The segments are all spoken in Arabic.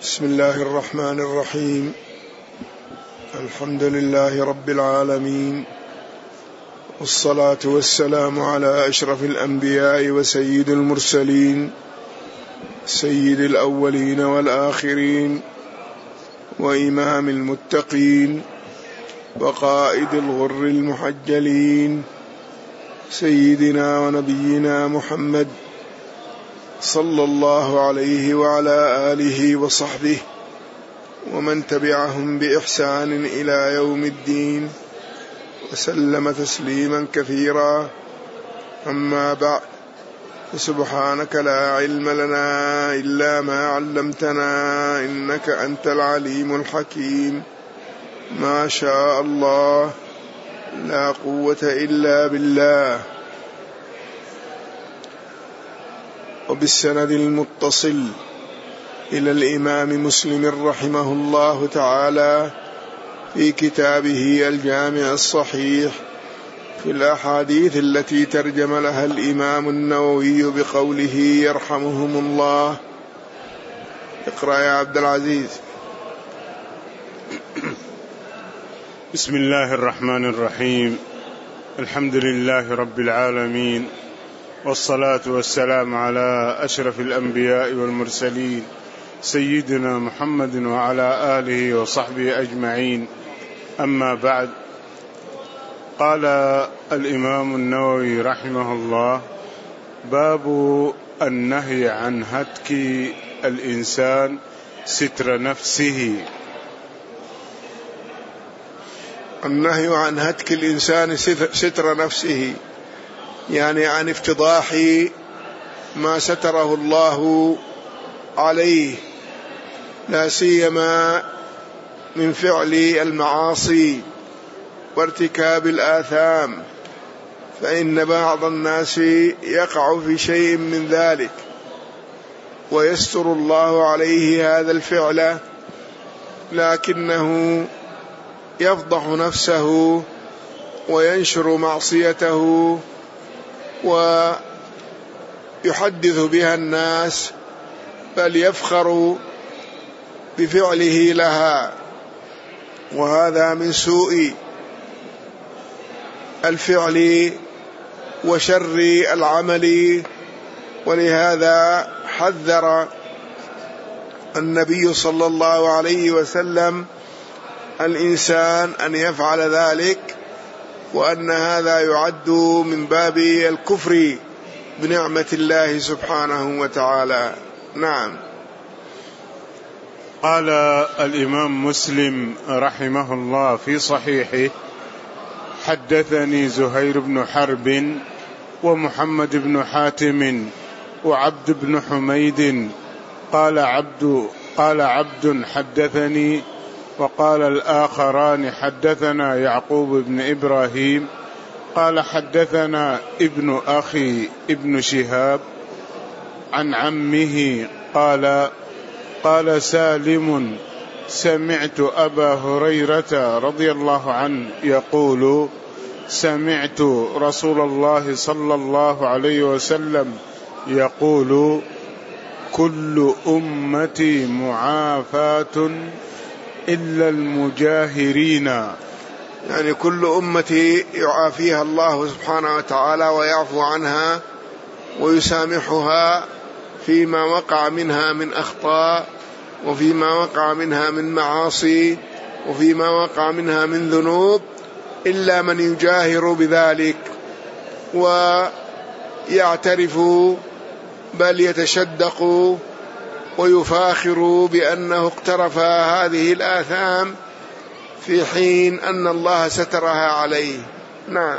بسم الله الرحمن الرحيم. الحمد لله رب العالمين، والصلاة والسلام على أشرف الأنبياء وسيد المرسلين، سيد الأولين والآخرين، وإمام المتقين، وقائد الغر المحجلين، سيدنا ونبينا محمد صلى الله عليه وعلى آله وصحبه ومن تبعهم بإحسان إلى يوم الدين، وسلم تسليما كثيرا. أما بعد، فسبحانك لا علم لنا إلا ما علمتنا إنك أنت العليم الحكيم. ما شاء الله، لا قوة إلا بالله. وبالسند المتصل إلى الإمام مسلم رحمه الله تعالى في كتابه الجامع الصحيح في الأحاديث التي ترجم لها الإمام النووي بقوله يرحمهم الله. اقرأ يا عبد العزيز. بسم الله الرحمن الرحيم. الحمد لله رب العالمين، والصلاة والسلام على أشرف الأنبياء والمرسلين سيدنا محمد وعلى آله وصحبه أجمعين. أما بعد، قال الإمام النووي رحمه الله: باب النهي عن هتك الإنسان ستر نفسه. النهي عن هتك الإنسان ستر نفسه، يعني عن افتضاح ما ستره الله عليه، لا سيما من فعل المعاصي وارتكاب الآثام، فإن بعض الناس يقع في شيء من ذلك ويستر الله عليه هذا الفعل، لكنه يفضح نفسه وينشر معصيته ويحدث بها الناس، بل يفخر بفعله لها، وهذا من سوء الفعل وشر العمل. ولهذا حذر النبي صلى الله عليه وسلم الإنسان أن يفعل ذلك، وأن هذا يعد من باب الكفر بنعمة الله سبحانه وتعالى. نعم. قال الإمام مسلم رحمه الله في صحيحه: حدثني زهير بن حرب ومحمد بن حاتم وعبد بن حميد قال عبد حدثني، وقال الآخران حدثنا يعقوب بن إبراهيم قال حدثنا ابن أخي ابن شهاب عن عمه قال سالم: سمعت أبا هريرة رضي الله عنه يقول: سمعت رسول الله صلى الله عليه وسلم يقول: كل أمتي معافاة إلا المجاهرين. يعني كل أمتي يعافيها الله سبحانه وتعالى ويعفو عنها ويسامحها فيما وقع منها من أخطاء، وفيما وقع منها من معاصي، وفيما وقع منها من ذنوب، إلا من يجاهر بذلك ويعترف، بل يتشدق ويفاخر بأنه اقترف هذه الآثام في حين أن الله سترها عليه. نعم.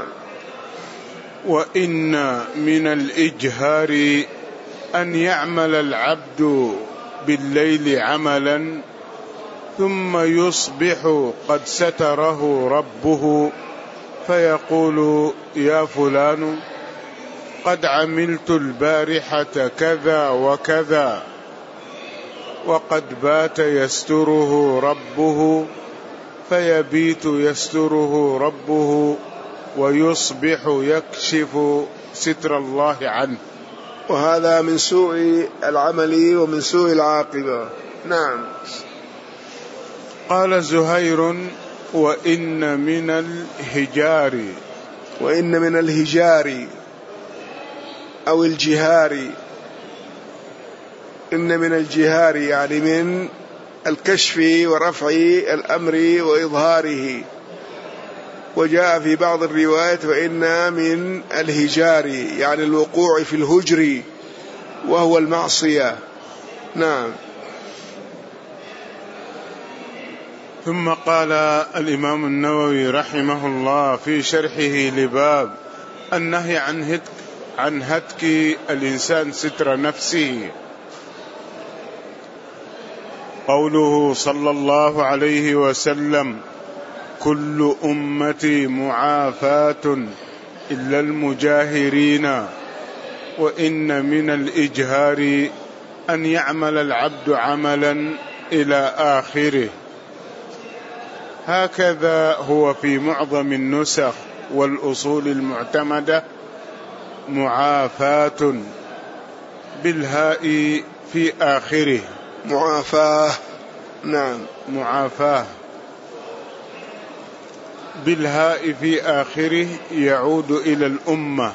وإن من الإجهار أن يعمل العبد بالليل عملا ثم يصبح قد ستره ربه، فيقول: يا فلان، قد عملت البارحة كذا وكذا، وقد بات يستره ربه، فيبيت يستره ربه، ويصبح يكشف ستر الله عنه. وهذا من سوء العمل ومن سوء العاقبة. نعم. قال زهير: وإن من الهجار أو الجهار. إن من الجهار يعني من الكشف ورفع الأمر وإظهاره. وجاء في بعض الروايات: وإن من الهجار يعني الوقوع في الهجر وهو المعصية. نعم. ثم قال الإمام النووي رحمه الله في شرحه لباب النهي عن هتك الإنسان ستر نفسه: قوله صلى الله عليه وسلم: كل أمتي معافاة إلا المجاهرين، وإن من الإجهار أن يعمل العبد عملا إلى آخره. هكذا هو في معظم النسخ والأصول المعتمدة: معافاة بالهاء في آخره. معافاة. نعم. معافاة بالهاء في آخره يعود إلى الأمة.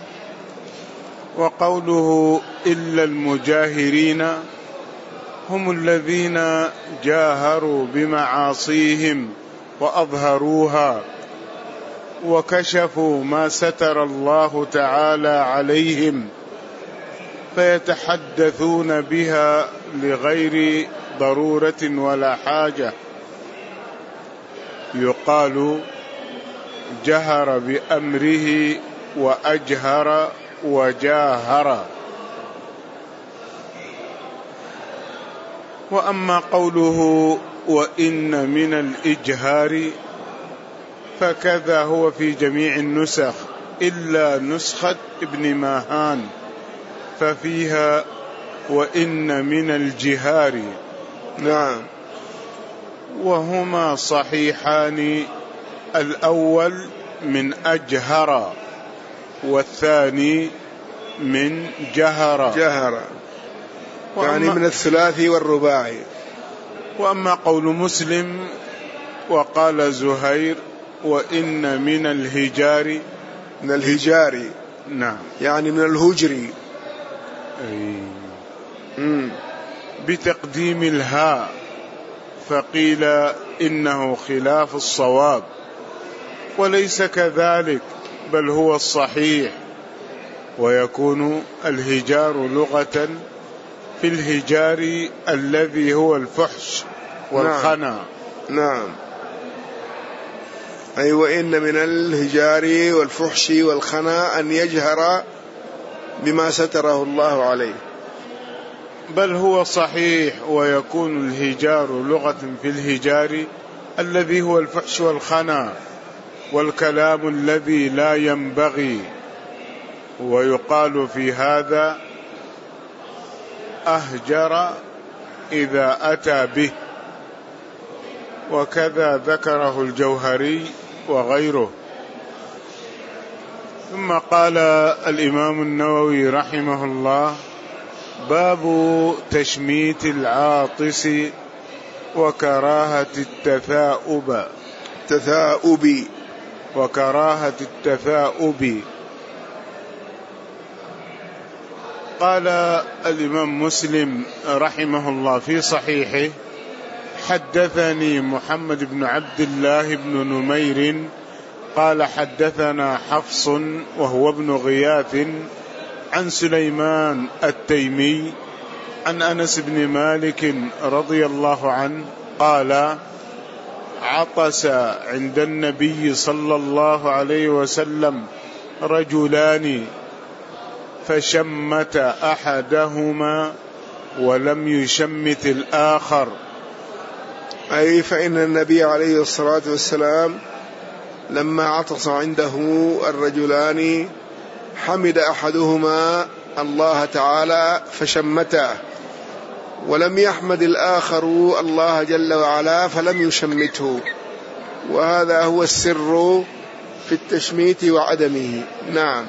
وقوله إلا المجاهرين هم الذين جاهروا بمعاصيهم وأظهروها وكشفوا ما ستر الله تعالى عليهم، فيتحدثون بها لغير ضرورة ولا حاجة. يقال: جهر بأمره وأجهر وجاهر. وأما قوله وإن من الإجهار فكذا هو في جميع النسخ إلا نسخة ابن ماهان، ففيها وإن من الجهار. نعم. وهما صحيحان، الأول من أجهر والثاني من جهر يعني من الثلاثي والرباعي. وأما قول مسلم وقال زهير وإن من الهجار، من الهجار نعم يعني من الهجر، بتقديم الهاء، فقيل إنه خلاف الصواب، وليس كذلك بل هو الصحيح. ويكون الهجار لغة في الهجار الذي هو الفحش والخنا. نعم. أي وإن من الهجار والفحش والخنا أن يجهر بما ستره الله عليه. بل هو صحيح. ويكون الهجار لغة في الهجار الذي هو الفحش والخنا والكلام الذي لا ينبغي. ويقال في هذا أهجر إذا أتى به، وكذا ذكره الجوهري وغيره. ثم قال الإمام النووي رحمه الله: باب تشميت العاطس وكراهة التثاؤب. قال الإمام مسلم رحمه الله في صحيحه: حدثني محمد بن عبد الله بن نمير قال حدثنا حفص وهو ابن غياث عن سليمان التيمي عن أنس بن مالك رضي الله عنه قال: عطس عند النبي صلى الله عليه وسلم رجلان فشمت أحدهما ولم يشمت الآخر. أي فإن النبي عليه الصلاة والسلام لما عطس عنده الرجلان حمد أحدهما الله تعالى فشمته، ولم يحمد الآخر الله جل وعلا فلم يشمته. وهذا هو السر في التشميت وعدمه. نعم.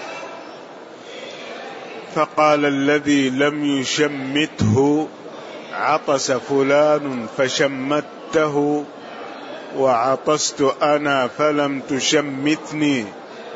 فقال الذي لم يشمته عطس فلان فشمته وعطست أنا فلم تشمتني.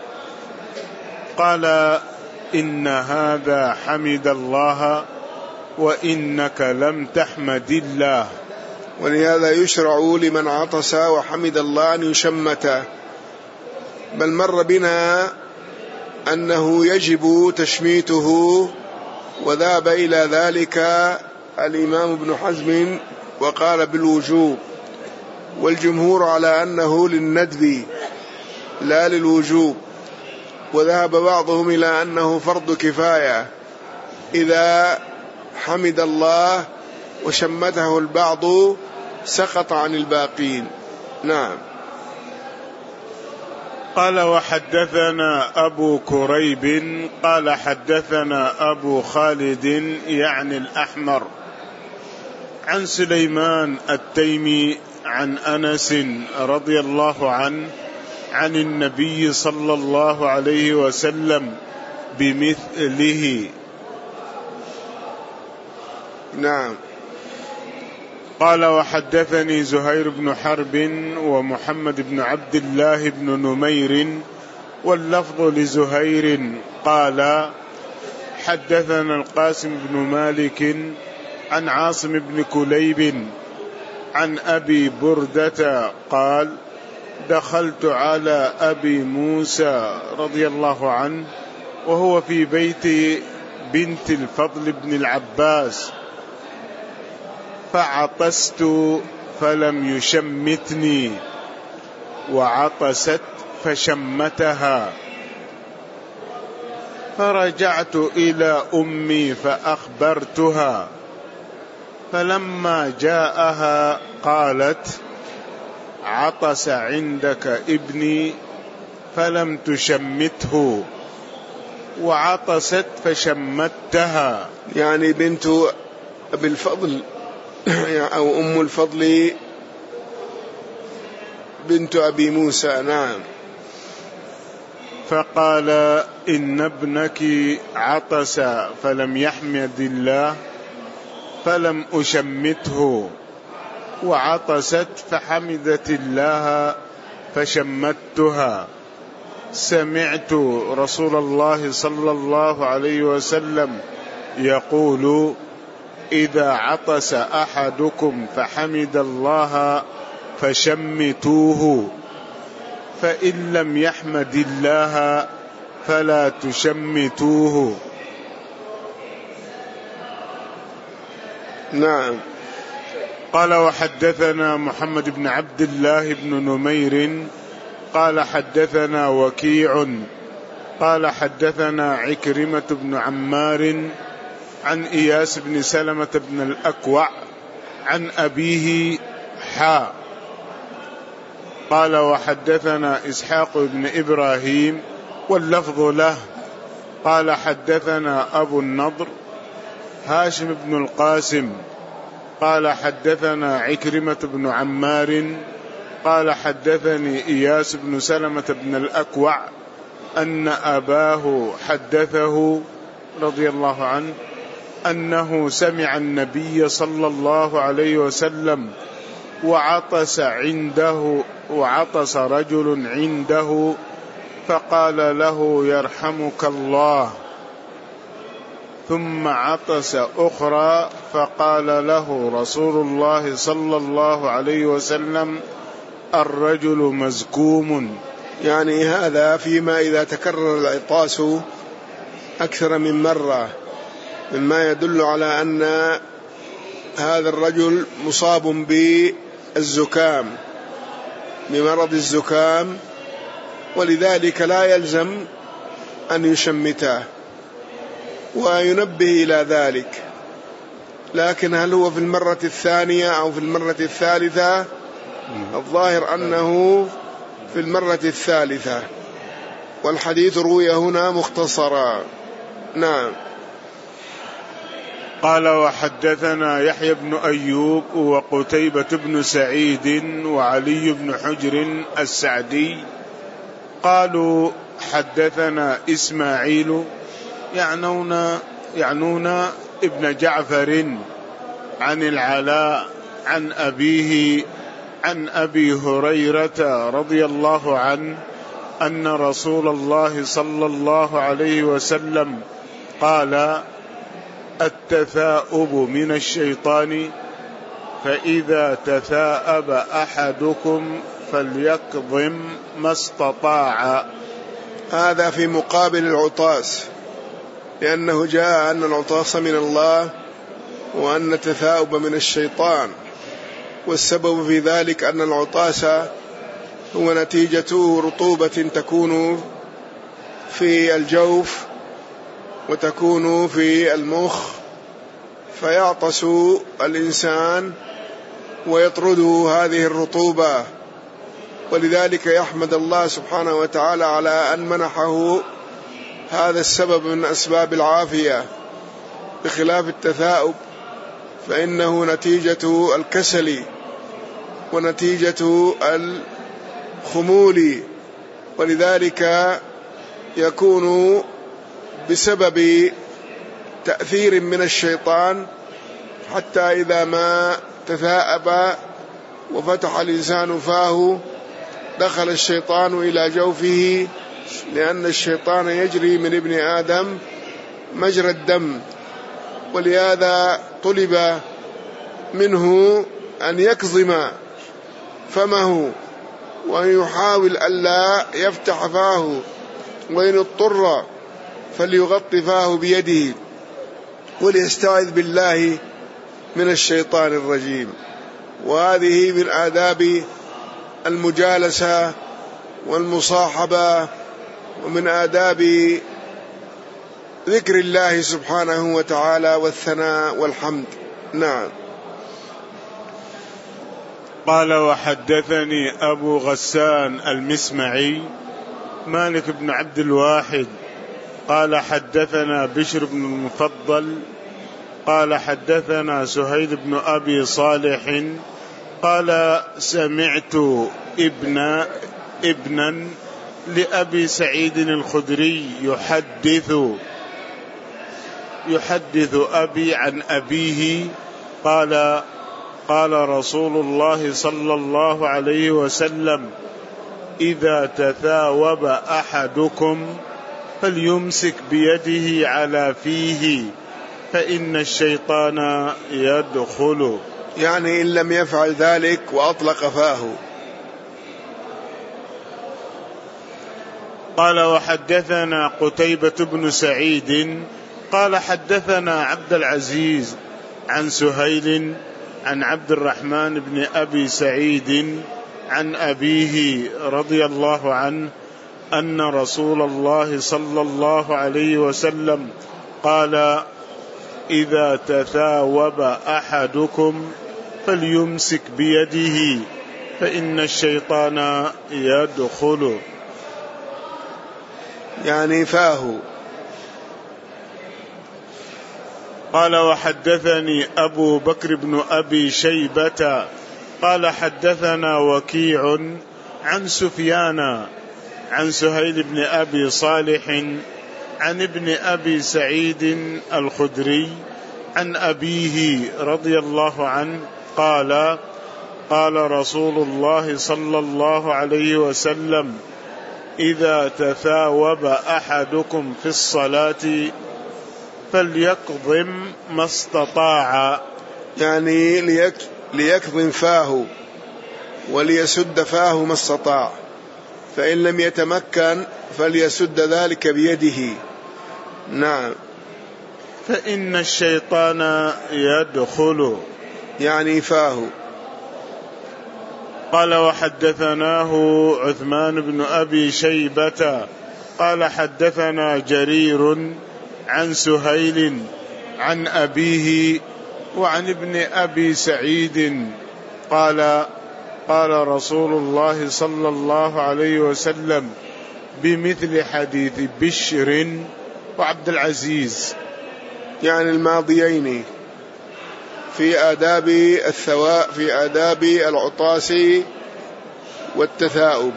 قال إن هذا حمد الله وإنك لم تحمد الله. ولهذا يشرع لمن عطس وحمد الله أن يشمت، بل مر بنا أنه يجب تشميته، وذهب إلى ذلك الإمام ابن حزم وقال بالوجوب، والجمهور على أنه للندب لا للوجوب، وذهب بعضهم إلى أنه فرض كفاية إذا حمد الله وشمته البعض سقط عن الباقين. نعم. قال وحدثنا أبو كريب قال حدثنا أبو خالد يعني الأحمر عن سليمان التيمي عن أنس رضي الله عنه عن النبي صلى الله عليه وسلم بمثله. نعم. قال وحدثني زهير بن حرب ومحمد بن عبد الله بن نمير واللفظ لزهير قال حدثنا القاسم بن مالك عن عاصم بن كليب عن أبي بردة قال دخلت على أبي موسى رضي الله عنه وهو في بيت بنت الفضل بن العباس فعطست فلم يشمتني وعطست فشمتها، فرجعت إلى أمي فأخبرتها، فلما جاءها قالت عطس عندك ابني فلم تشمته وعطست فشمتها. يعني بنت أبي الفضل أو أم الفضل بنت أبي موسى. نعم. فقال إن ابنك عطس فلم يحمد الله فلم أشمته وعطست فحمدت الله فشمتها. سمعت رسول الله صلى الله عليه وسلم يقول إذا عطس أحدكم فحمد الله فشمتوه، فإن لم يحمد الله فلا تشمتوه. نعم. قال وحدثنا محمد بن عبد الله بن نمير قال حدثنا وكيع قال حدثنا عكرمة بن عمار عن إياس بن سلمة بن الأكوع عن أبيه حا. قال وحدثنا إسحاق بن إبراهيم واللفظ له قال حدثنا أبو النضر هاشم بن القاسم قال حدثنا عكرمة بن عمار قال حدثني إياس بن سلمة بن الأكوع أن أباه حدثه رضي الله عنه أنه سمع النبي صلى الله عليه وسلم وعطس رجل عنده فقال له يرحمك الله، ثم عطس أخرى فقال له رسول الله صلى الله عليه وسلم الرجل مزكوم. يعني هذا فيما إذا تكرر العطاس أكثر من مرة مما يدل على أن هذا الرجل مصاب بالزكام بمرض الزكام، ولذلك لا يلزم أن يشمته وينبه إلى ذلك. لكن هل هو في المرة الثانية أو في المرة الثالثة؟ الظاهر أنه في المرة الثالثة، والحديث روي هنا مختصرا. نعم. قال وحدثنا يحيى بن أيوب وقتيبة بن سعيد وعلي بن حجر السعدي قالوا حدثنا إسماعيل يعنون ابن جعفر عن العلاء عن أبيه عن أبي هريرة رضي الله عنه أن رسول الله صلى الله عليه وسلم قال: التثاؤب من الشيطان، فإذا تثاءب أحدكم فليكظم ما استطاع. هذا في مقابل العطاس، لأنه جاء أن العطاس من الله وأن التثاؤب من الشيطان، والسبب في ذلك أن العطاس هو نتيجة رطوبة تكون في الجوف وتكون في المخ، فيعطس الإنسان ويطرده هذه الرطوبة، ولذلك يحمد الله سبحانه وتعالى على أن منحه هذا السبب من أسباب العافية، بخلاف التثاؤب فإنه نتيجة الكسل ونتيجة الخمول، ولذلك يكون بسبب تأثير من الشيطان، حتى إذا ما تثاءب وفتح الإنسان فاه دخل الشيطان إلى جوفه، لأن الشيطان يجري من ابن آدم مجرى الدم، ولهذا طلب منه أن يكظم فمه وأن يحاول ألا يفتح فاه، وإن اضطر فليغطي فاه بيده وليستعذ بالله من الشيطان الرجيم. وهذه من آداب المجالسة والمصاحبة، ومن آداب ذكر الله سبحانه وتعالى والثناء والحمد. نعم. قال: وحدثني أبو غسان المسمعي مالك بن عبد الواحد قال: حدثنا بشر بن المفضل قال: حدثنا سهيل بن أبي صالح قال: سمعت ابنا لأبي سعيد الخدري يحدث أبي عن أبيه قال: قال رسول الله صلى الله عليه وسلم: إذا تثاوب أحدكم فليمسك بيده على فيه، فإن الشيطان يدخل. يعني إن لم يفعل ذلك وأطلق فاه. قال: وحدثنا قتيبة بن سعيد قال: حدثنا عبد العزيز عن سهيل عن عبد الرحمن بن أبي سعيد عن أبيه رضي الله عنه أن رسول الله صلى الله عليه وسلم قال: إذا تثاوب أحدكم فليمسك بيده، فإن الشيطان يدخل. يعني فاه. قال: وحدثني أبو بكر بن أبي شيبة قال: حدثنا وكيع عن سفيان عن سهيل بن أبي صالح عن ابن أبي سعيد الخدري عن أبيه رضي الله عنه قال: قال رسول الله صلى الله عليه وسلم: إذا تثاوب أحدكم في الصلاة فليكظم ما استطاع. يعني ليكظم فاه وليسد فاه ما استطاع، فإن لم يتمكن فليسد ذلك بيده. نعم. فإن الشيطان يدخل، يعني فاه. قال: وحدثناه عثمان بن أبي شيبة قال: حدثنا جرير عن سهيل عن أبيه وعن ابن أبي سعيد قال: قال رسول الله صلى الله عليه وسلم بمثل حديث بشر وعبد العزيز، يعني الماضيين، في آداب الثواء، في آداب العطاس والتثاؤب.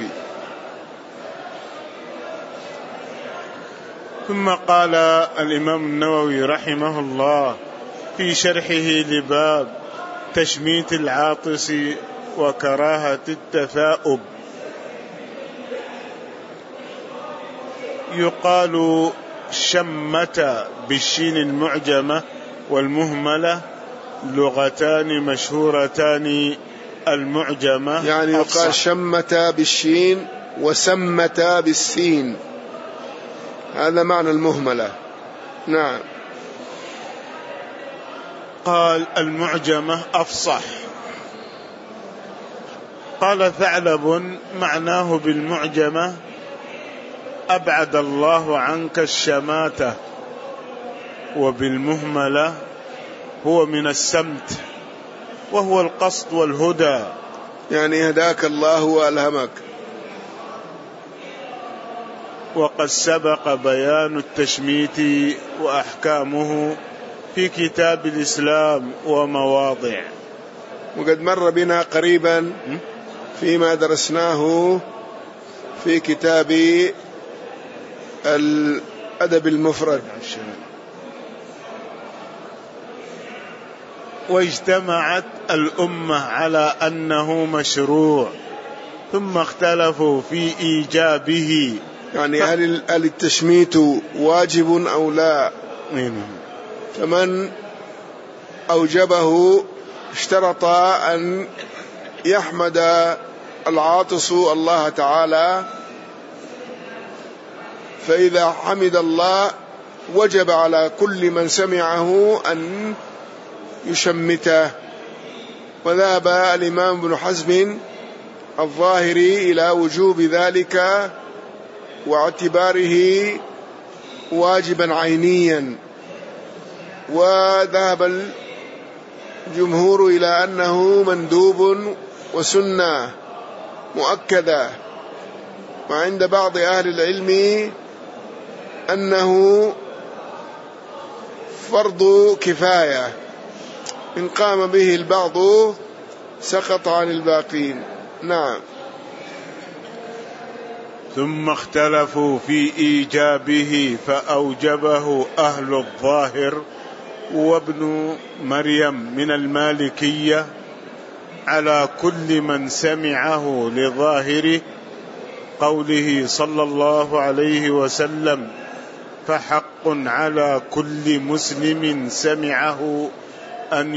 ثم قال الإمام النووي رحمه الله: في شرحه لباب تشميت العاطس وكراهة التثاؤب. يقال شمت بالشين المعجمة والمهملة، لغتان مشهورتان، المعجمة يعني يقال شمت بالشين وسمت بالسين، هذا معنى المهملة. نعم. قال المعجمة أفصح. قال ثعلب معناه بالمعجمة أبعد الله عنك الشماتة، وبالمهملة هو من السمت وهو القصد والهدى، يعني هداك الله وألهمك. وقد سبق بيان التشميت وأحكامه في كتاب الإسلام ومواضع، وقد مر بنا قريبا فيما درسناه في كتاب الأدب المفرد. واجتمعت الأمة على أنه مشروع، ثم اختلفوا في إيجابه، يعني هل التشميت واجب أو لا؟ فمن أوجبه اشترط أن يحمد العاطس الله تعالى، فإذا حمد الله وجب على كل من سمعه أن يشمته. وذهب الإمام ابن حزم الظاهري إلى وجوب ذلك واعتباره واجبا عينيا، وذهب الجمهور إلى أنه مندوب وسنة مؤكدة، وعند بعض أهل العلم أنه فرض كفاية، إن قام به البعض سقط عن الباقين. نعم. ثم اختلفوا في إيجابه فأوجبه أهل الظاهر وابن مريم من المالكية على كل من سمعه لظاهره قوله صلى الله عليه وسلم: فحق على كل مسلم سمعه أن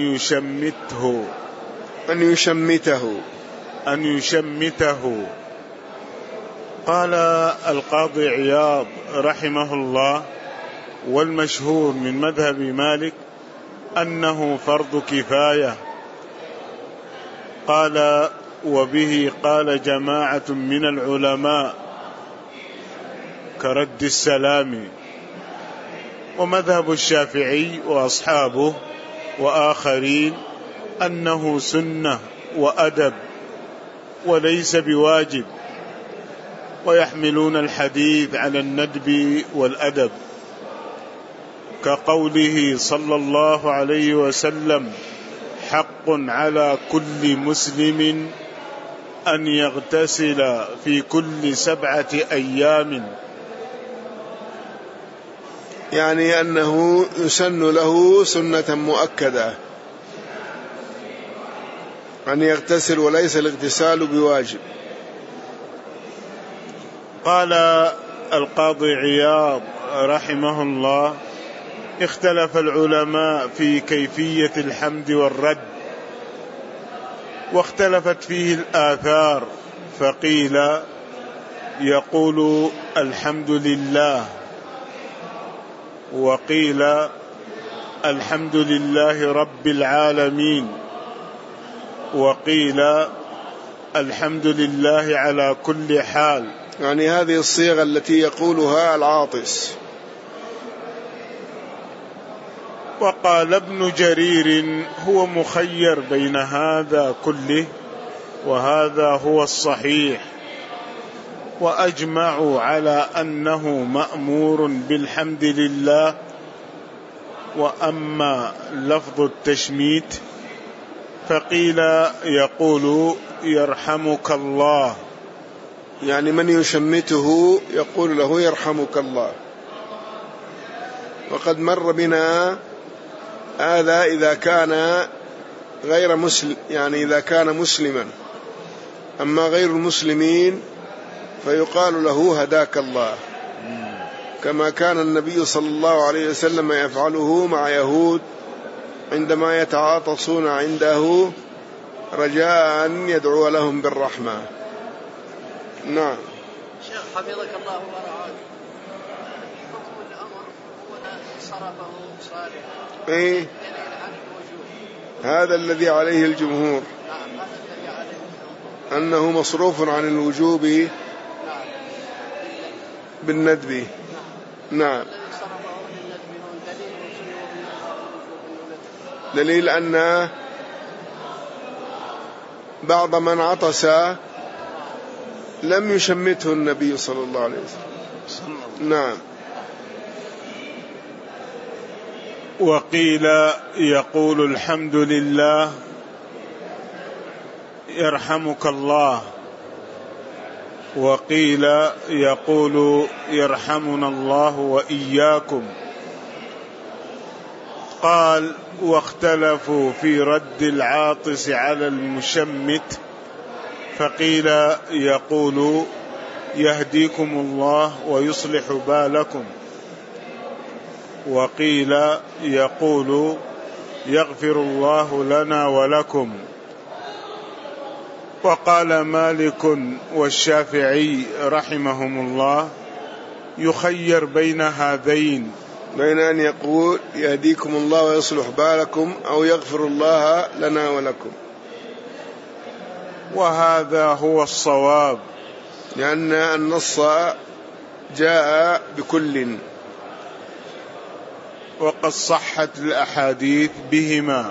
يشمته. قال القاضي عياض رحمه الله: والمشهور من مذهب مالك أنه فرض كفاية. قال: وبه قال جماعة من العلماء كرد السلام. ومذهب الشافعي وأصحابه وآخرين أنه سنة وأدب وليس بواجب، ويحملون الحديث على الندب والأدب، كقوله صلى الله عليه وسلم: حق على كل مسلم أن يغتسل في كل 7 أيام، يعني أنه يسن له سنة مؤكدة أن يغتسل، وليس الاغتسال بواجب. قال القاضي عياض رحمه الله: اختلف العلماء في كيفية الحمد والرد، واختلفت فيه الآثار، فقيل يقول الحمد لله، وقيل الحمد لله رب العالمين، وقيل الحمد لله على كل حال. يعني هذه الصيغة التي يقولها العاطس. وقال ابن جرير: هو مخير بين هذا كله، وهذا هو الصحيح، وأجمعوا على أنه مأمور بالحمد لله. وأما لفظ التشميت فقيل يقول يرحمك الله، يعني من يشمته يقول له يرحمك الله. وقد مر بنا هذا إذا كان غير مسلم، يعني إذا كان مسلما. أما غير المسلمين فيقال له هداك الله، كما كان النبي صلى الله عليه وسلم يفعله مع يهود عندما يتعاطسون عنده رجاء أن يدعو لهم بالرحمة. نعم. شيخ حفظك الله ورعاك، حكم الأمر هنا صرفه صالحا. إيه؟ هذا الذي عليه الجمهور. نعم، هذا الذي عليه الجمهور أنه مصروف عن الوجوب بالندب. نعم. دليل أن بعض من عطس لم يشمته النبي صلى الله عليه وسلم. نعم. وقيل يقول الحمد لله يرحمك الله، وقيل يقول يرحمنا الله وإياكم. قال واختلفوا في رد العاطس على المشمت، فقيل يقول يهديكم الله ويصلح بالكم، وقيل يقول يغفر الله لنا ولكم. وقال مالك والشافعي رحمهم الله يخير بين هذين، بين أن يقول يهديكم الله ويصلح بالكم أو يغفر الله لنا ولكم، وهذا هو الصواب، لأن النص جاء بكل، وقد صحت الأحاديث بهما.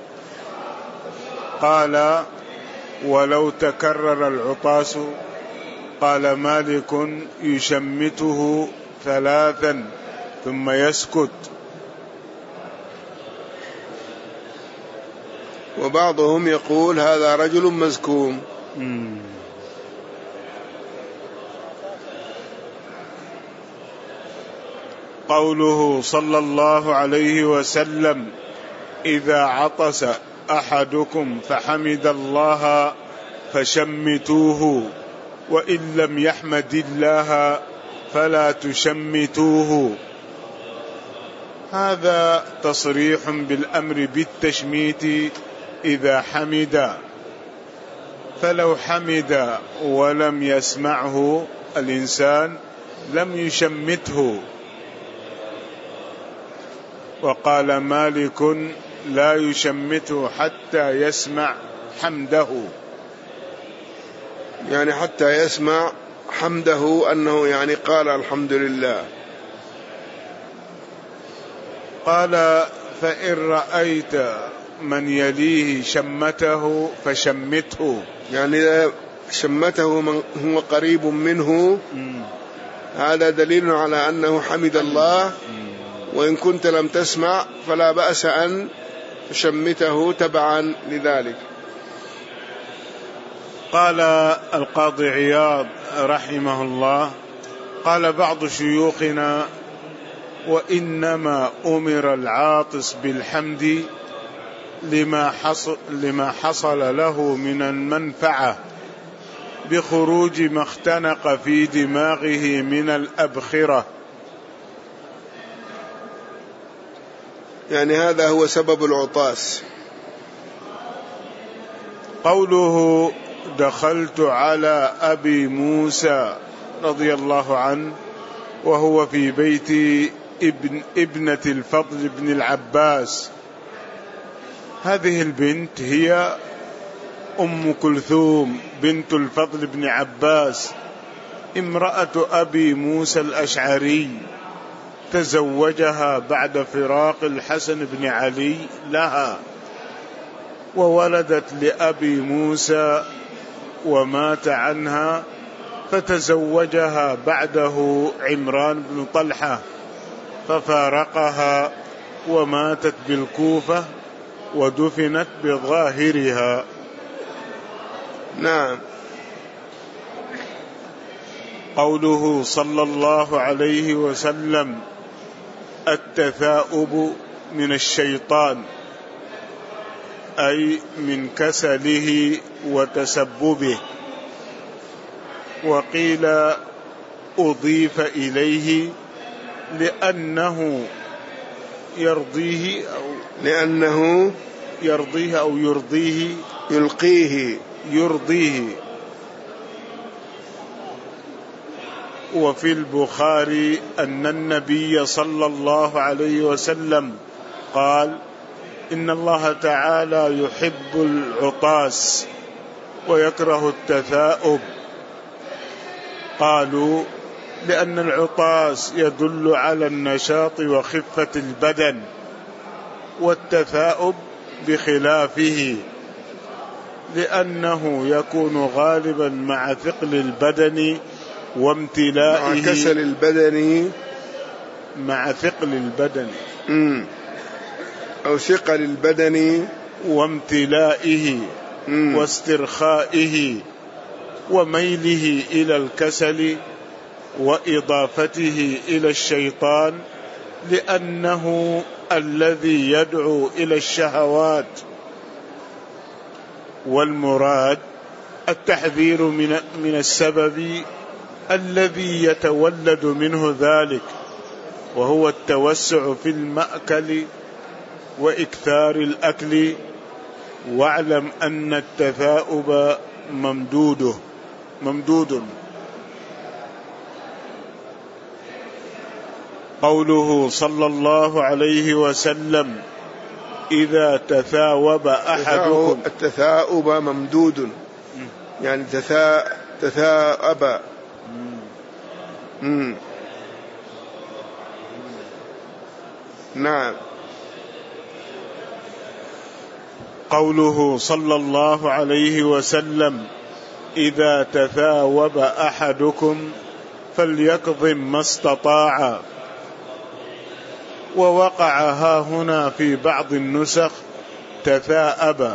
قال ولو تكرر العطاس، قال مالك يشمته 3 ثم يسكت. وبعضهم يقول هذا رجل مزكوم. قوله صلى الله عليه وسلم إذا عطس أحدكم فحمد الله فشمتوه، وإن لم يحمد الله فلا تشمتوه. هذا تصريح بالأمر بالتشميت إذا حمد، فلو حمد ولم يسمعه الإنسان لم يشمته. وقال مالك لا يشمته حتى يسمع حمده، يعني حتى يسمع حمده أنه يعني قال الحمد لله. قال فإن رأيت من يليه شمته فشمته، يعني إذا شمته من هو قريب منه هذا دليل على أنه حمد الله، وإن كنت لم تسمع فلا بأس أن تشمته تبعا لذلك. قال القاضي عياض رحمه الله قال بعض شيوخنا وإنما أمر العاطس بالحمد لما حصل له من المنفعة بخروج ما اختنق في دماغه من الأبخرة، يعني هذا هو سبب العطاس. قوله دخلت على أبي موسى رضي الله عنه وهو في بيت ابنة الفضل بن العباس، هذه البنت هي أم كلثوم بنت الفضل بن عباس امرأة أبي موسى الأشعري، تزوجها بعد فراق الحسن بن علي لها، وولدت لأبي موسى ومات عنها، فتزوجها بعده عمران بن طلحة ففارقها وماتت بالكوفة ودفنت بظاهرها. نعم. قوله صلى الله عليه وسلم التثاؤب من الشيطان، أي من كسله وتسببه. وقيل أضيف إليه لأنه يرضيه أو يرضيه. وفي البخاري أن النبي صلى الله عليه وسلم قال: إن الله تعالى يحب العطاس ويكره التثاؤب. قالوا: لأن العطاس يدل على النشاط وخفة البدن، والتثاؤب بخلافه، لأنه يكون غالبا مع ثقل البدن وامتلائه، مع كسل البدن، مع ثقل البدن أو ثقل البدن وامتلائه واسترخائه وميله إلى الكسل وإضافته إلى الشيطان، لأنه الذي يدعو إلى الشهوات، والمراد التحذير من السبب الذي يتولد منه ذلك، وهو التوسع في المأكل وإكثار الأكل. واعلم أن التثاؤب ممدود. قوله صلى الله عليه وسلم: إذا تثاوب أحدكم. التثاؤب ممدود، يعني تثاءب. نعم. قوله صلى الله عليه وسلم: إذا تثاوب أحدكم فليكظم ما استطاع. ووقع هنا في بعض النسخ تثاءب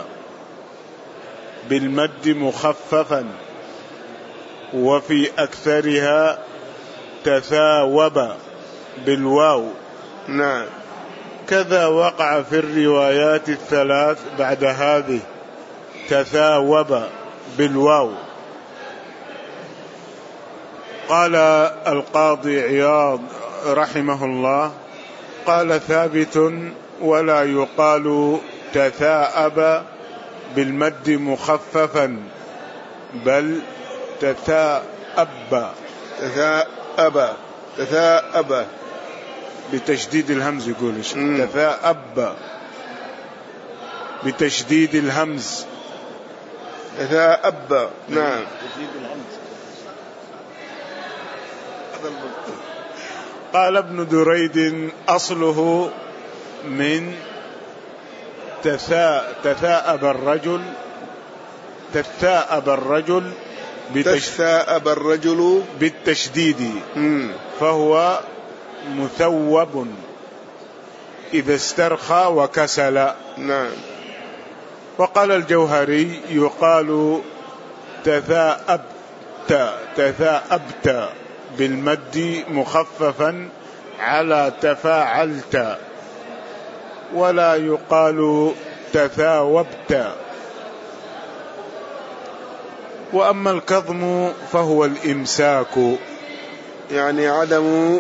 بالمد مخففا، وفي أكثرها تثاوب بالواو. نعم. كذا وقع في الروايات الثلاث بعد هذه تثاوب بالواو. قال القاضي عياض رحمه الله: قال ثابت: ولا يقال تثاءب بالمد مخففا، بل تثاءب بتشديد الهمز. يقول تثاءب بتشديد الهمز. تثاءب. نعم. قال ابن دريد: أصله من تثاءب الرجل بالتشديد، فهو مثوب إذا استرخى وكسل. نعم. وقال الجوهري: يقال تثاءبت بالمد مخففا على تفاعلت، ولا يقال تثاوبت. وأما الكظم فهو الإمساك، يعني عدم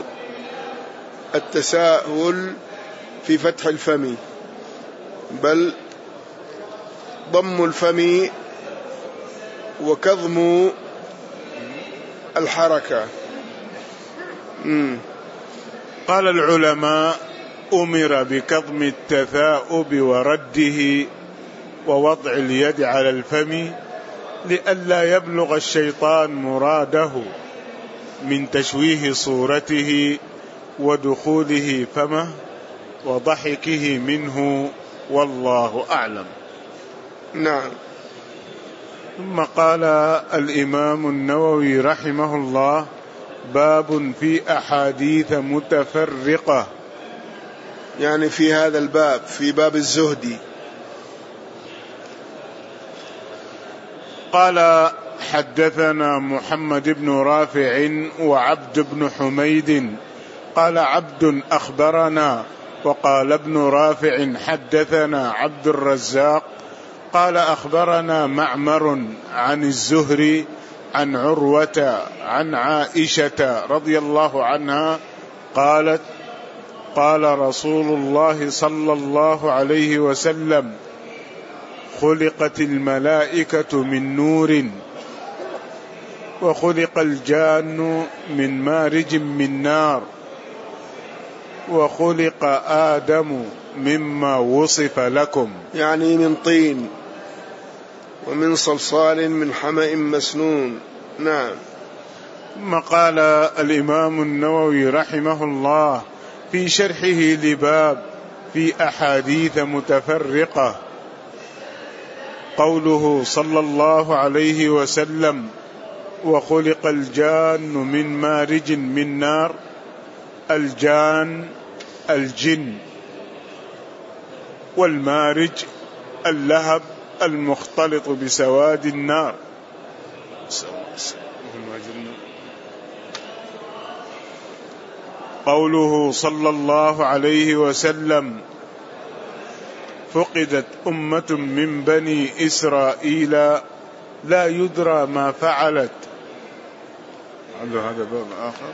التساهل في فتح الفم، بل ضم الفم وكظم الحركة. قال العلماء: أمر بكظم التثاؤب ورده ووضع اليد على الفم لئلا يبلغ الشيطان مراده من تشويه صورته ودخوله فمه وضحكه منه، والله أعلم. نعم. ثم قال الإمام النووي رحمه الله: باب في أحاديث متفرقة، يعني في هذا الباب، في باب الزهد. قال: حدثنا محمد بن رافع وعبد بن حميد قال عبد أخبرنا وقال ابن رافع حدثنا عبد الرزاق قال أخبرنا معمر عن الزهري عن عروة عن عائشة رضي الله عنها قالت قال رسول الله صلى الله عليه وسلم خلقت الملائكة من نور وخلق الجان من مارج من نار وخلق آدم مما وصف لكم، يعني من طين ومن صلصال من حمأ مسنون. نعم. ثم قال الإمام النووي رحمه الله في شرحه لباب في أحاديث متفرقة قوله صلى الله عليه وسلم وخلق الجان من مارج من نار، الجان الجن، والمارج اللهب المختلط بسواد النار. قوله صلى الله عليه وسلم فقدت أمة من بني إسرائيل لا يدرى ما فعلت. هذا باب آخر.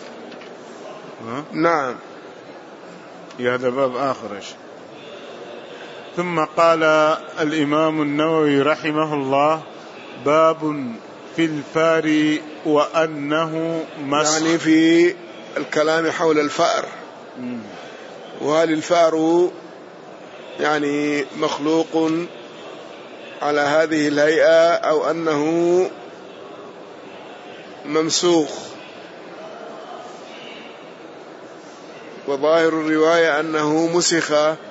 نعم، هذا باب آخر. ثم قال الإمام النووي رحمه الله باب في الفار وأنه مسخ، يعني في الكلام حول الفأر، وهل الفأر يعني مخلوق على هذه الهيئة أو أنه ممسوخ. وظاهر الرواية أنه مسخ،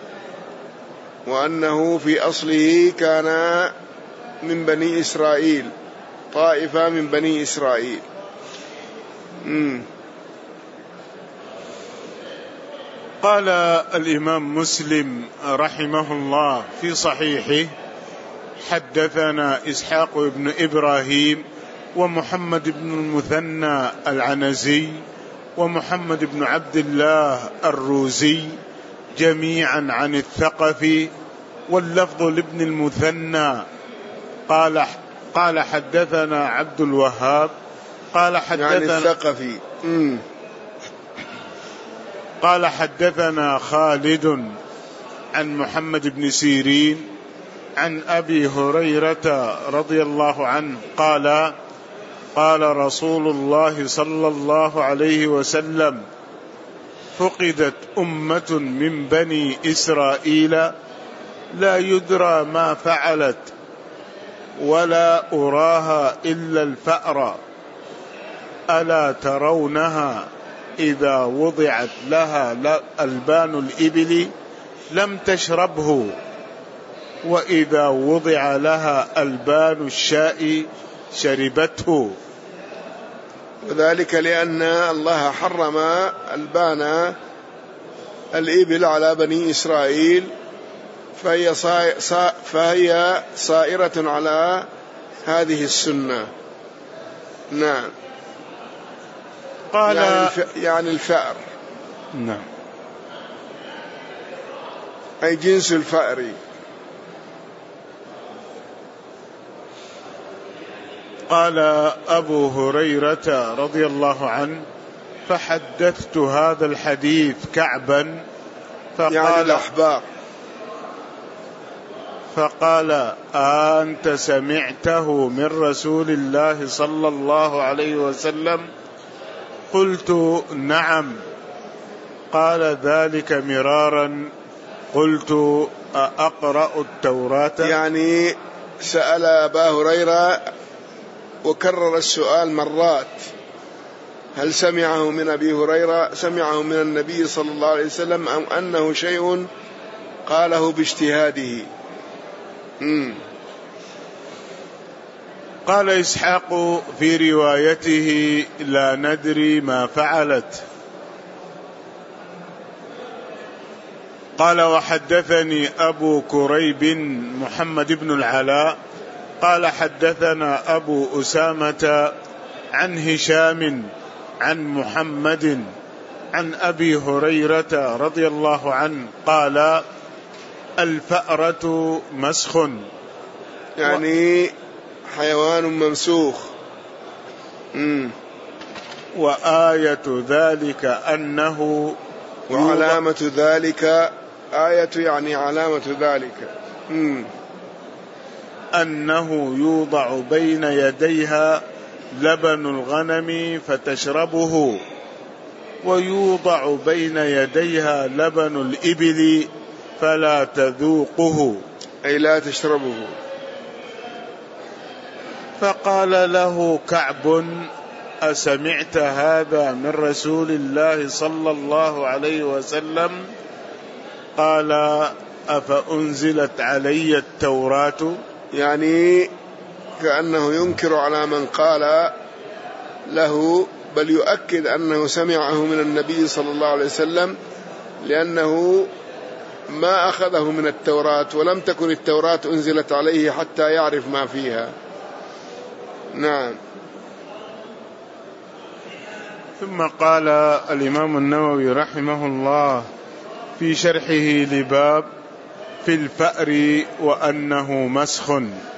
وأنه في أصله كان من بني إسرائيل، طائفة من بني إسرائيل. قال الإمام مسلم رحمه الله في صحيحه حدثنا إسحاق بن إبراهيم ومحمد بن المثنى العنزي ومحمد بن عبد الله الروزي جميعا عن الثقفي، واللفظ لابن المثنى قال حدثنا عبد الوهاب قال حدثنا يعني الثقفي قال حدثنا خالد عن محمد بن سيرين عن أبي هريرة رضي الله عنه قال قال رسول الله صلى الله عليه وسلم فقدت أمة من بني إسرائيل لا يدرى ما فعلت ولا أراها إلا الفأر، ألا ترونها إذا وضعت لها ألبان الإبل لم تشربه، وإذا وضع لها ألبان الشاء شربته. وذلك لأن الله حرم ألبان الإبل على بني إسرائيل، فهي صائرة على هذه السنة. نعم. قال يعني الفأر. نعم. أي جنس الفأر. قال أبو هريرة رضي الله عنه فحدثت هذا الحديث كعبا يعني الأحبار، فقال أنت سمعته من رسول الله صلى الله عليه وسلم؟ قلت نعم. قال ذلك مرارا. قلت أقرأ التوراة؟ يعني سأل أبا هريرة وكرر السؤال مرات، هل سمعه من أبي هريرة، سمعه من النبي صلى الله عليه وسلم، أم أنه شيء قاله باجتهاده؟ قال إسحاق في روايته لا ندري ما فعلت. قال وحدثني أبو كريب محمد بن العلاء قال حدثنا أبو أسامة عن هشام عن محمد عن أبي هريرة رضي الله عنه قال: الفأرة مسخ، يعني حيوان ممسوخ. وآية ذلك أنه وعلامة ذلك، آية يعني علامة ذلك أنه يوضع بين يديها لبن الغنم فتشربه، ويوضع بين يديها لبن الإبل فلا تذوقه، أي لا تشربه. فقال له كعب: أسمعت هذا من رسول الله صلى الله عليه وسلم؟ قال: أفأنزلت علي التوراة؟ يعني كأنه ينكر على من قال له، بل يؤكد أنه سمعه من النبي صلى الله عليه وسلم، لأنه ما أخذه من التوراة، ولم تكن التوراة أنزلت عليه حتى يعرف ما فيها. نعم. ثم قال الإمام النووي رحمه الله في شرحه لباب في الفأر وأنه مسخ: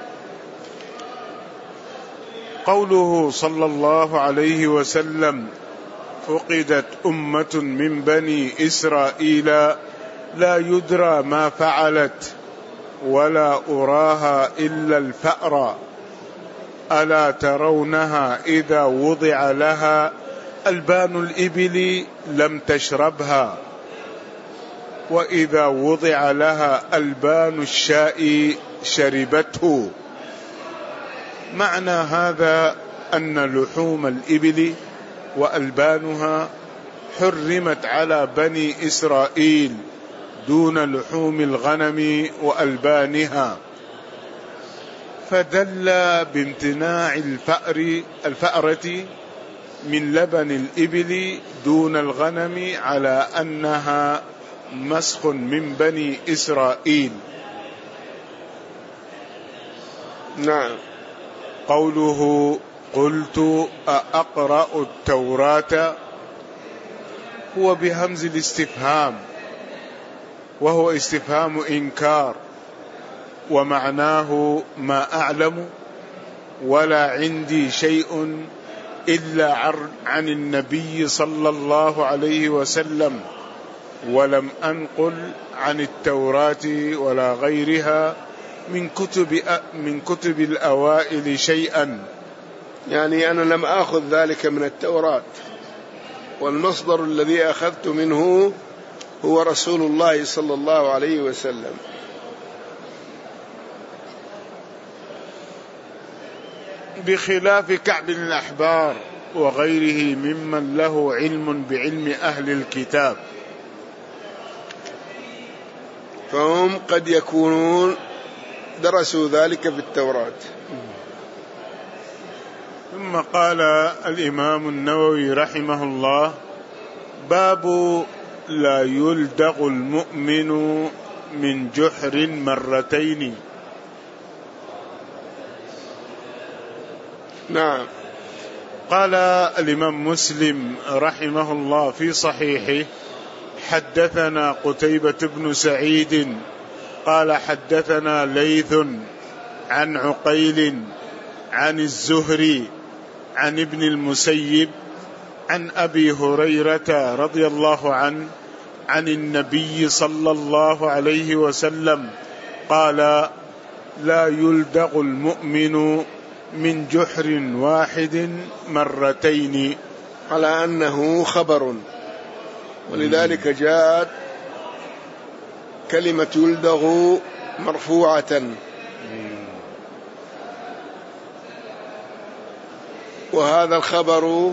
قوله صلى الله عليه وسلم: فقدت أمة من بني إسرائيل لا يدرى ما فعلت ولا أراها إلا الفأر، ألا ترونها إذا وضع لها ألبان الإبل لم تشربها، وإذا وضع لها ألبان الشاء شربته. معنى هذا أن لحوم الإبل وألبانها حرمت على بني إسرائيل دون لحوم الغنم وألبانها، فدل بامتناع الفأرة من لبن الإبل دون الغنم على أنها مسخ من بني إسرائيل. نعم. قوله: قلت أقرأ التوراة هو بهمز الاستفهام، وهو استفهام إنكار، ومعناه ما أعلم ولا عندي شيء إلا عن النبي صلى الله عليه وسلم، ولم أنقل عن التوراة ولا غيرها من كتب الأوائل شيئا. يعني أنا لم أخذ ذلك من التوراة، والمصدر الذي أخذت منه هو رسول الله صلى الله عليه وسلم. بخلاف كعب الأحبار وغيره ممن له علم بعلم أهل الكتاب، فهم قد يكونون درسوا ذلك في التوراة. ثم قال الإمام النووي رحمه الله: باب لا يلدغ المؤمن من جحر مرتين. نعم. قال الإمام مسلم رحمه الله في صحيحه: حدثنا قتيبة بن سعيد قال حدثنا ليث عن عقيل عن الزهري عن ابن المسيب عن أبي هريرة رضي الله عنه عن النبي صلى الله عليه وسلم قال: لا يلدغ المؤمن من جحر واحد مرتين، على أنه خبر، ولذلك جاءت كلمة يلدغ مرفوعة، وهذا الخبر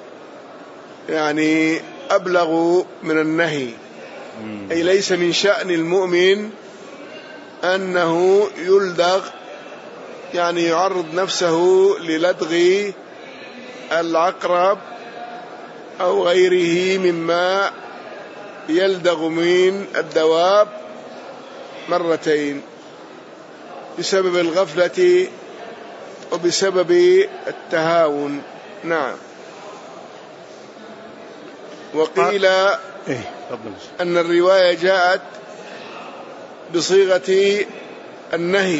يعني أبلغ من النهي، أي ليس من شأن المؤمن أنه يلدغ، يعني يعرض نفسه للدغ العقرب أو غيره مما يلدغ من الدواب مرتين بسبب الغفلة وبسبب التهاون. نعم. وقيل أن الرواية جاءت بصيغة النهي،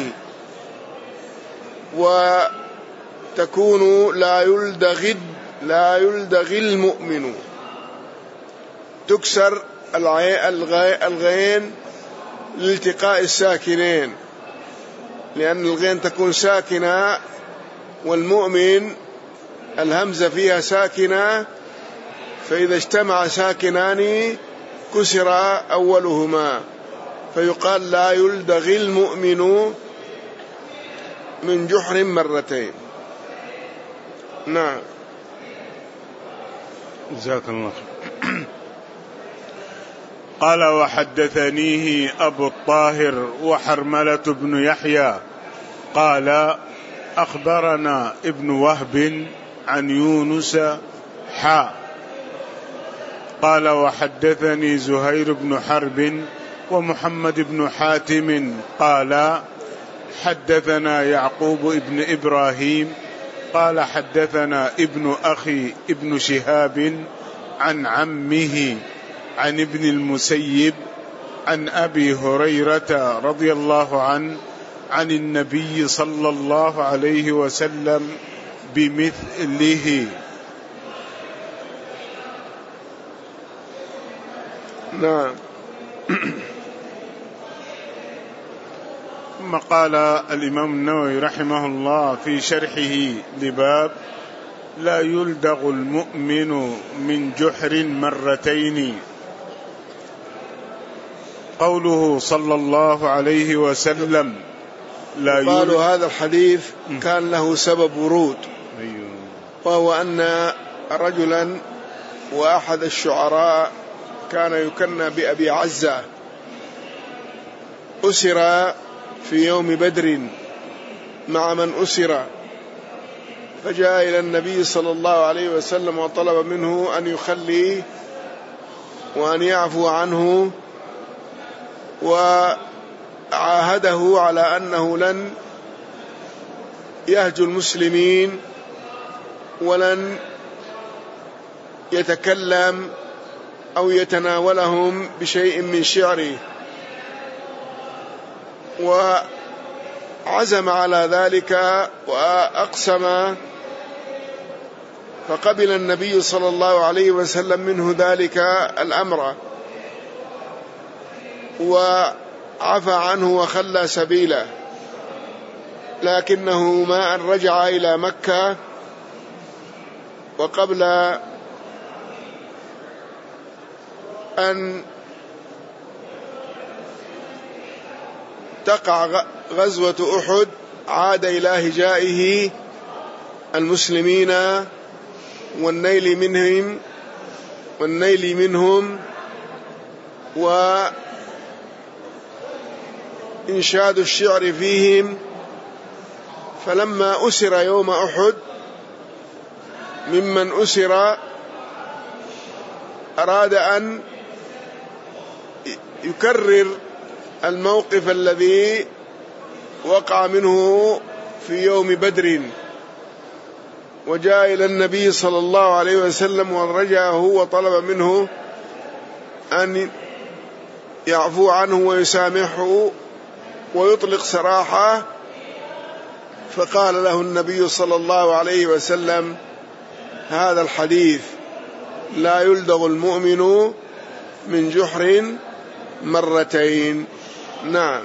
وتكون لا يلدغ المؤمن، تكسر الغين لالتقاء الساكنين، لأن الغين تكون ساكنة والمؤمن الهمزة فيها ساكنة، فإذا اجتمع ساكنان كسر أولهما، فيقال لا يلدغ المؤمن من جحر مرتين. نعم. جزاك الله. قال وحدثنيه أبو الطاهر وحرملة بن يحيى قال أخبرنا ابن وهب عن يونس قال وحدثني زهير بن حرب ومحمد بن حاتم قال حدثنا يعقوب ابن إبراهيم قال حدثنا ابن أخي ابن شهاب عن عمه عن ابن المسيب عن أبي هريرة رضي الله عنه عن النبي صلى الله عليه وسلم بمثله. نعم. ثم قال الإمام النووي رحمه الله في شرحه لباب لا يلدغ المؤمن من جحر مرتين، قوله صلى الله عليه وسلم لا قالوا هذا الحديث كان له سبب ورود، وهو أن رجلا وأحد الشعراء كان يكنى بأبي عزة أسر في يوم بدر مع من أسر، فجاء إلى النبي صلى الله عليه وسلم وطلب منه أن يخليه وأن يعفو عنه، وعاهده على أنه لن يهجو المسلمين ولن يتكلم أو يتناولهم بشيء من شعره، وعزم على ذلك وأقسم، فقبل النبي صلى الله عليه وسلم منه ذلك الأمر وعفى عنه وخلى سبيله، لكنه ما أن رجع إلى مكة وقبل أن تقع غزوة أحد عاد إلى هجائه المسلمين والنيل منهم وإنشاد الشعر فيهم. فلما أسر يوم أحد ممن أسر أراد أن يكرر الموقف الذي وقع منه في يوم بدر، وجاء إلى النبي صلى الله عليه وسلم ورجعه وطلب منه أن يعفو عنه ويسامحه ويطلق سراحه، فقال له النبي صلى الله عليه وسلم هذا الحديث لا يلدغ المؤمن من جحر مرتين. نعم.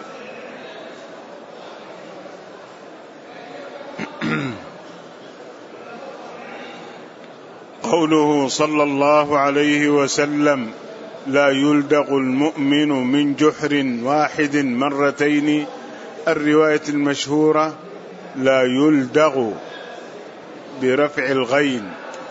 قوله صلى الله عليه وسلم لا يلدغ المؤمن من جحر واحد مرتين، الرواية المشهورة لا يلدغ برفع الغين.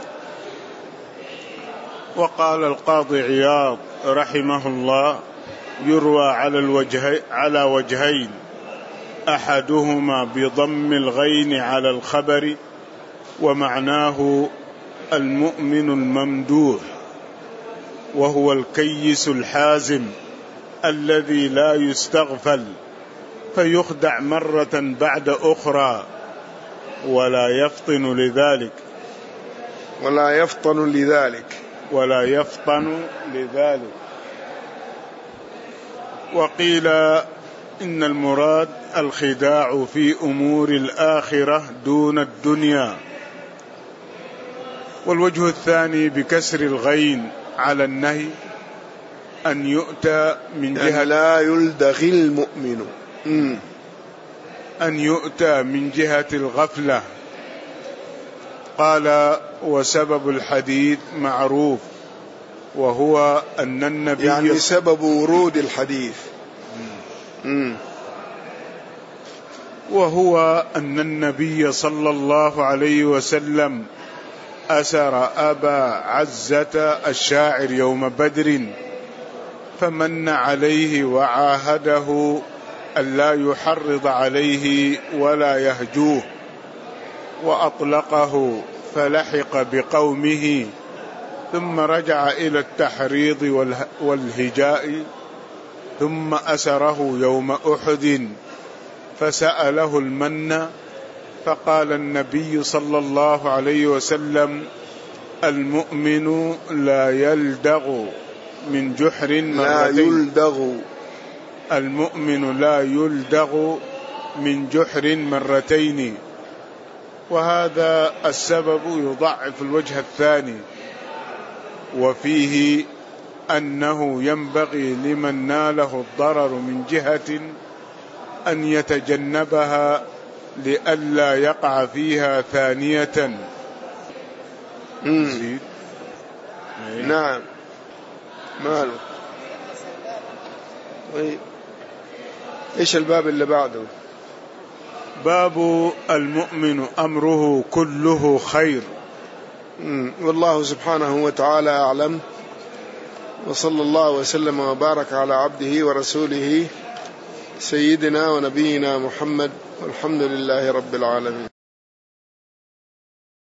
وقال القاضي عياض رحمه الله يروى على وجهين، أحدهما بضم الغين على الخبر، ومعناه المؤمن الممدوح، وهو الكيس الحازم الذي لا يستغفل فيخدع مرة بعد أخرى ولا يفطن لذلك. ولا يفطن لذلك. وقيل إن المراد الخداع في أمور الآخرة دون الدنيا. والوجه الثاني بكسر الغين على النهي أن يؤتى من جهة لا يلدغ المؤمن، أن يؤتى من جهة الغفلة. قال وسبب الحديث معروف، وهو أن النبي يعني سبب ورود الحديث وهو أن النبي صلى الله عليه وسلم أسر أبا عزة الشاعر يوم بدر، فمن عليه وعاهده ألا يحرض عليه ولا يهجوه، وأطلقه فلحق بقومه، ثم رجع إلى التحريض والهجاء، ثم أسره يوم أحد فسأله المن، فقال النبي صلى الله عليه وسلم المؤمن لا يلدغ من جحر مرتين، المؤمن لا يلدغ من جحر مرتين. وهذا السبب يضعف الوجه الثاني، وفيه أنه ينبغي لمن ناله الضرر من جهة أن يتجنبها لئلا يقع فيها ثانية. نعم ماله. إيش الباب اللي بعده؟ باب المؤمن أمره كله خير. والله سبحانه وتعالى أعلم، وصلى الله وسلم وبارك على عبده ورسوله سيدنا ونبينا محمد، والحمد لله رب العالمين.